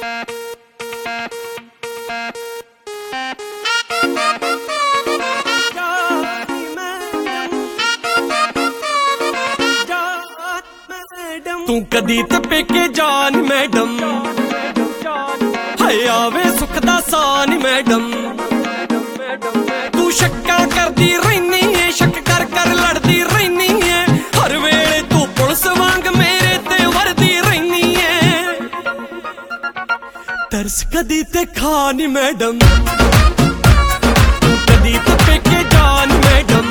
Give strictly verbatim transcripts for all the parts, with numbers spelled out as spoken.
तू कदी ते पेके जान मैडम, हाय आवे सुख दा सान मैडम। तू शक्का करदी रहनी है, शक कर कर लड़दी रहनी है, हर वेले तू पुलिस वांग मेरे ते वरदी रहनी है। तरस कदी ते खानी मैडम, तू कदी ते पेके जान मैडम,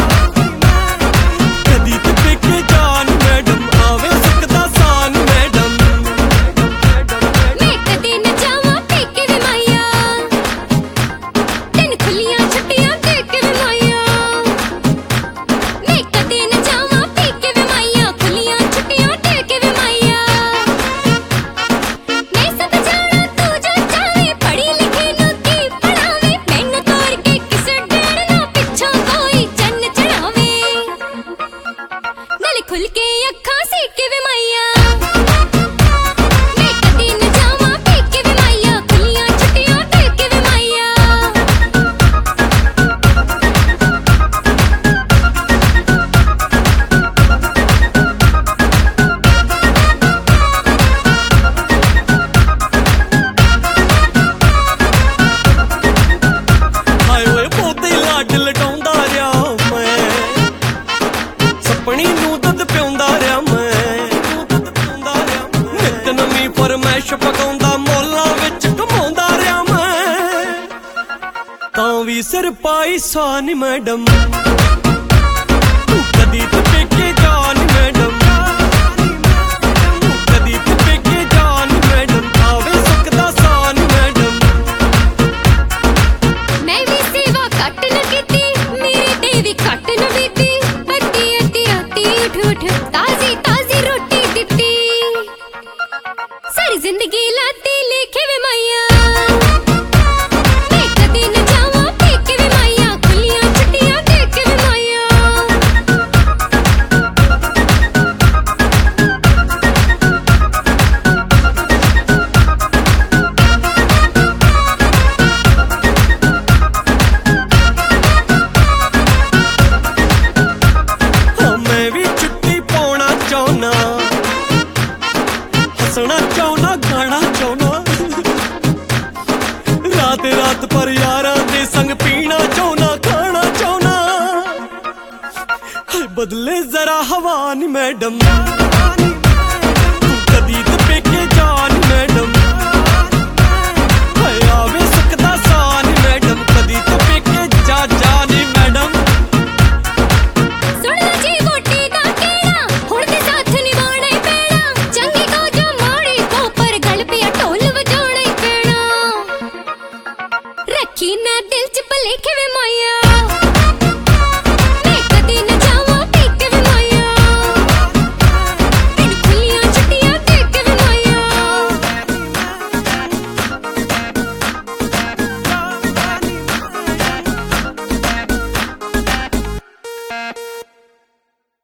कदी ते पेके जान मैडम, आवे सुख दा सान मैडम। मैं कदी न जावां पेके वे माया, तेन खुलियां छुट्टियां दे के वे माया। मैं कदी न जावां पेके वे माया, खुलियां छुट्टियां दे के वे माया। मैं सब जाना तू जो चाहे, पढ़ी लिखी नू की पढ़ावे, मैनू तोड़ के किसे डेढ़ ना पिछों कोई चन्न चढ़ावे। नाले खुल के अखां सीट के वे माया, मैं कदी न जावां पेके वे माया, खुलियां छुट्टियां दे के वे माया। हाय ओए पोते लाड लटाउंदा रिया मैं, सपनी नू दुध पिउंदा रिया मैं, नित नवीं फरमैश पकाउंदा मोलां विच घुमाउंदा रिया मैं, तां वी सिर पाई सान मैडम। तू कदी ते पेके जान मैडम, तू कदी ते पेके जान मैडम, आवे सुख दा सान मैडम। मैं भी सेवा घट न कीती, मेरे ते भी घट न बीती, अड्डी अड्डी अड्डी उठ उठ ताजी ताजी रोटी दित्ती, सारी जिंदगी लाती लेखे वे माया। मैं कदी न जावां पेके वे माया, खुलियां छुट्टियां दे के वे माया। हाँ मैं भी छुट्टी पाउणा चाहुंना, हसना चाहुंना, गाना चाहुंना, रात रात पर यारां दे संग पीना चाहुंना, खाना चाहुंना, हाय बदले जरा हवा नी मैडम। तू कदी ते पेके जान मैडम,